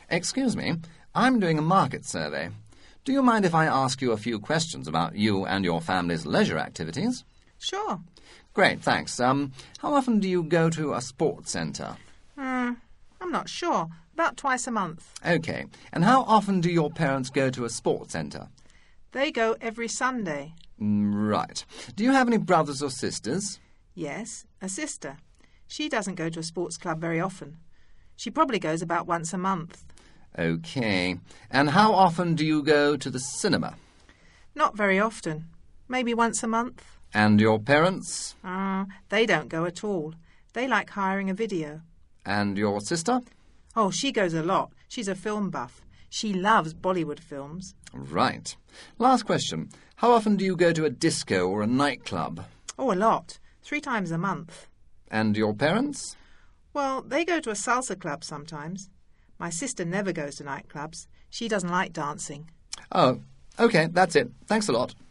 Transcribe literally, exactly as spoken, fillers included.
Excuse me, I'm doing a market survey. Do you mind if I ask you a few questions about you and your family's leisure activities? Sure. Great, thanks. Um, how often do you go to a sports centre? Hmm, I'm not sure. About twice a month. OK. And how often do your parents go to a sports centre? They go every Sunday. Mm, right. Do you have any brothers or sisters? Yes, a sister. She doesn't go to a sports club very often. She probably goes about once a month. OK. And how often do you go to the cinema? Not very often. Maybe once a month. And your parents? Ah, uh, they don't go at all. They like hiring a video. And your sister? Oh, she goes a lot. She's a film buff. She loves Bollywood films. Right. Last question. How often do you go to a disco or a nightclub? Oh, a lot. Three times a month. And your parents? Well, they go to a salsa club sometimes. My sister never goes to nightclubs. She doesn't like dancing. Oh, OK, that's it. Thanks a lot.